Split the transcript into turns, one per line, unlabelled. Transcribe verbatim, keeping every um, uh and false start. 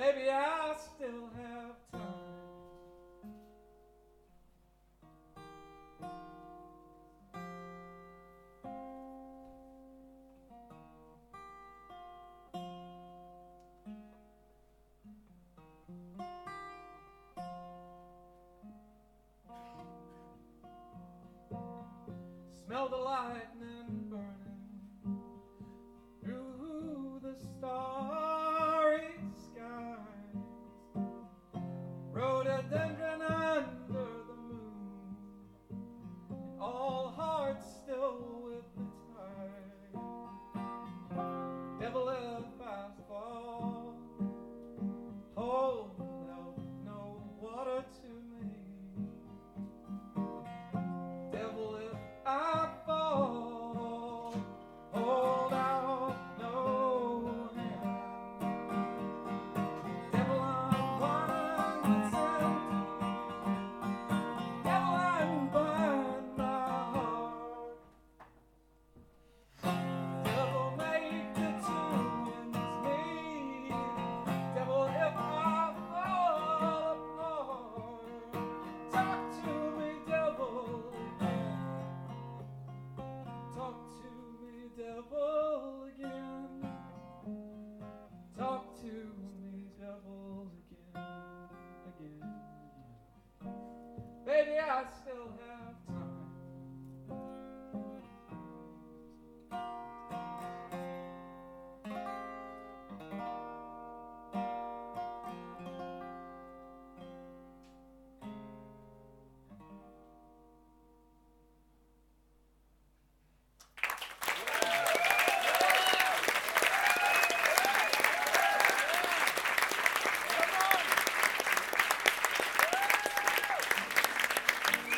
Maybe I still have time. Smell the lightning burning through the starry skies. Rhododendron under the moon, and all hearts still with the tide. Devil, if I fall, hold out no water to me. Devil, if I fall, hold out no hand. Devil, I'm blind, it's empty. Devil, I'm blind, my heart. Devil, make it two ends meet. Devil, if I fall apart, talk to me, devil. Talk to me, devil, again. Talk to me, devil, again, again, again. Baby, I still have